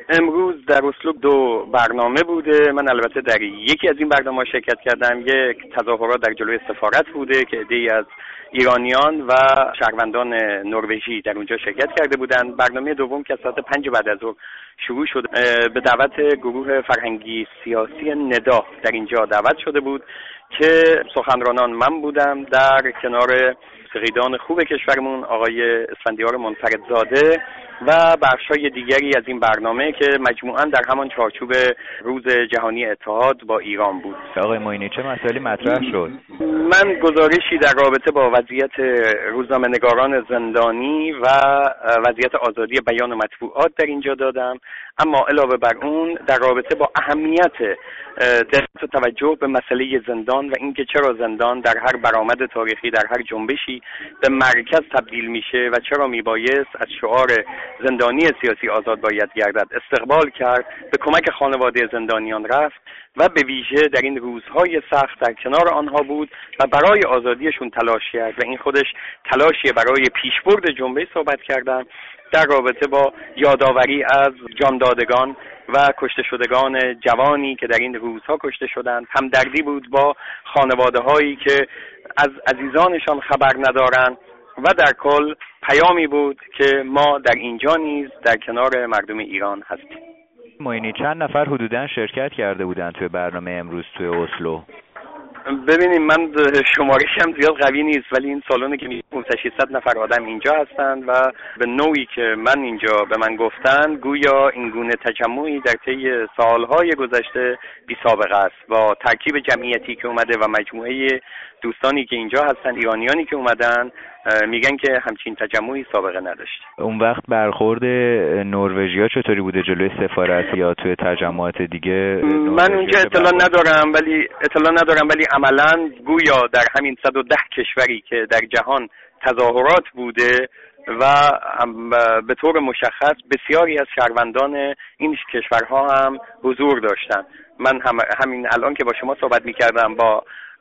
امروز در اسلو 2 برنامه بوده. من البته در یکی از این برنامه‌ها شرکت کردم. یک تظاهرات در جلوی سفارت بوده که عده‌ای از ایرانیان و شهروندان نروژی در اونجا شرکت کرده بودند. برنامه دوم که ساعت 5 بعد از ظهر شروع شد به دعوت گروه فرهنگی سیاسی ندا در اینجا دعوت شده بود که سخنرانان من بودم در کنار موسیقیدان خوب کشورمون آقای اسفندیار منفردزاده و بخش‌های دیگری از این برنامه که مجموعاً در همان چارچوب روز جهانی اتحاد با ایران بود. آقای معینی چه مسائلی مطرح شد؟ من گزارشی در رابطه با وضعیت روزنامه‌نگاران زندانی و وضعیت آزادی بیان و مطبوعات در اینجا دادم، اما علاوه بر اون در رابطه با اهمیت دقت و توجه به مسئله زندان و اینکه چرا زندان در هر برآمد تاریخی، در هر جنبشی به مرکز تبدیل میشه و چرا میبایست از شعار زندانی سیاسی آزاد باید گردد استقبال کرد، به کمک خانواده زندانیان رفت و به ویژه در این روزهای سخت در کنار آنها بود و برای آزادیشون تلاش کرد و این خودش تلاشی برای پیشبرد جنبش صحبت کردم. در رابطه با یادآوری از جاندادگان و کشته شدگان جوانی که در این روزها کشته شدند، همدردی بود با خانواده هایی که از عزیزانشان خبر ندارند و در کل پیامی بود که ما در اینجا نیز در کنار مردم ایران هستیم. معینی چند نفر حدوداً شرکت کرده بودند توی برنامه امروز توی اسلو؟ ببینیم من شمارشم زیاد قوی نیست، ولی این سالونه که 500 نفر آدم اینجا هستند و به نوعی که من اینجا به من گفتن گویا این گونه تجمعی در طی سالهای گذشته بی سابقه است. با ترکیب جمعیتی که اومده و مجموعه دوستانی که اینجا هستن، ایرانیانی که اومدن، میگن که همچین تجمعی سابقه نداشت. اون وقت برخورد نروژیا چطوری بوده جلوی سفارت یا توی تجمعات دیگه؟ من اونجا اطلاع ندارم ولی عملاً گویا در همین 110 کشوری که در جهان تظاهرات بوده و به طور مشخص بسیاری از شهروندان این کشورها هم حضور داشتن. من همین الان که با شما صحبت می‌کردم با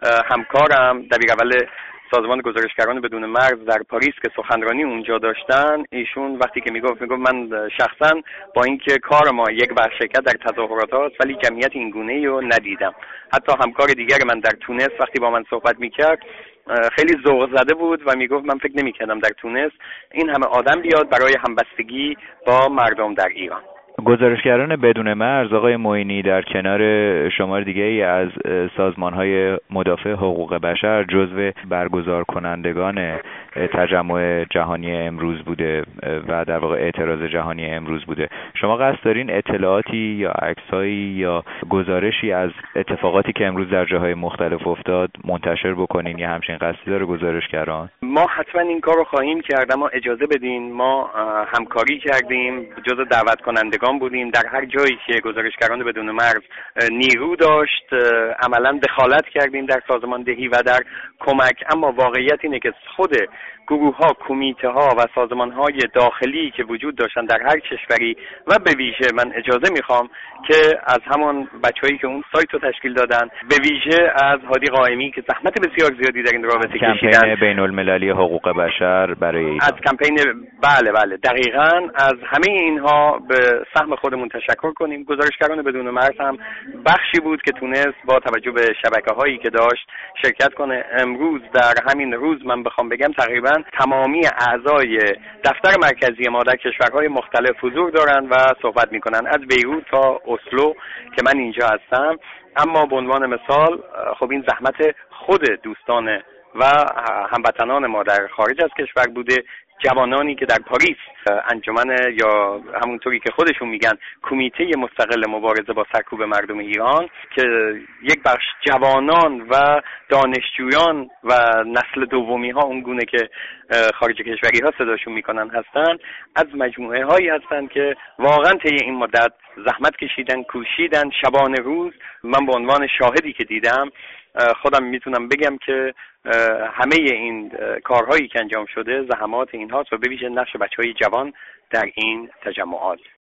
همکارم دبیر اول سازمان گزارشگران بدون مرز در پاریس که سخنرانی اونجا داشتن، ایشون وقتی که میگفت من شخصا با اینکه کار ما یک بار شرکت در تظاهرات هاست ولی جمعیت این گونه‌ای رو ندیدم. حتی همکار دیگر من در تونس وقتی با من صحبت میکرد خیلی ذوق زده بود و میگفت من فکر نمیکردم در تونس این همه آدم بیاد برای همبستگی با مردم در ایران. گزارشگران بدون مرز آقای معینی در کنار شمار دیگری از سازمان‌های مدافع حقوق بشر جزو برگزار کنندگان تجمع جهانی امروز بوده و در واقع اعتراض جهانی امروز بوده. شما قصد دارین اطلاعاتی یا عکسایی یا گزارشی از اتفاقاتی که امروز در جاهای مختلف افتاد منتشر بکنین یا همچین قصدی داره گزارشگران؟ ما حتما این کارو خواهیم کرد، اما اجازه بدین ما همکاری کردیم، جزو دعوت کنندگان بودیم. در هر جایی که گزارشگران بدون مرز نیرو داشت عملاً دخالت کردیم در سازماندهی و در کمک. اما واقعیت اینه که خود گروه‌ها، کمیته‌ها و سازمان‌های داخلی که وجود داشتن در هر کشوری و به ویژه من اجازه میخوام که از همون بچه‌هایی که اون سایت رو تشکیل دادن، به ویژه از هادی قائمی که زحمت بسیار زیادی در این رابطه کشیدن، کمپین بین‌المللی حقوق بشر برای ایران، از کمپین بله دقیقاً از همه اینها به سهم خودمون تشکر کنیم. گزارشگران بدون مرز هم بخشی بود که تونست با توجه به شبکه‌هایی که داشت شرکت کنه. امروز در همین روز من بخوام بگم تقریباً تمامی اعضای دفتر مرکزی ما در کشورهای مختلف حضور دارن و صحبت میکنن، از بیروت تا اسلو که من اینجا هستم. اما به عنوان مثال خب این زحمت خود دوستان و هموطنان ما در خارج از کشور بوده، جوانانی که در پاریس انجمن یا همونطوری که خودشون میگن کمیته مستقل مبارزه با سرکوب مردم ایران که یک بخش جوانان و دانشجویان و نسل دومی ها اون گونه که خارج کشوری ها صداشون میکنن هستن، از مجموعه هایی هستن که واقعا طی این مدت زحمت کشیدن، کوشیدن شبانه روز. من به عنوان شاهدی که دیدم خودم میتونم بگم که همه این کارهایی که انجام شده زحمات این هاست و به ویژه نقش بچهای جوان در این تجمعات.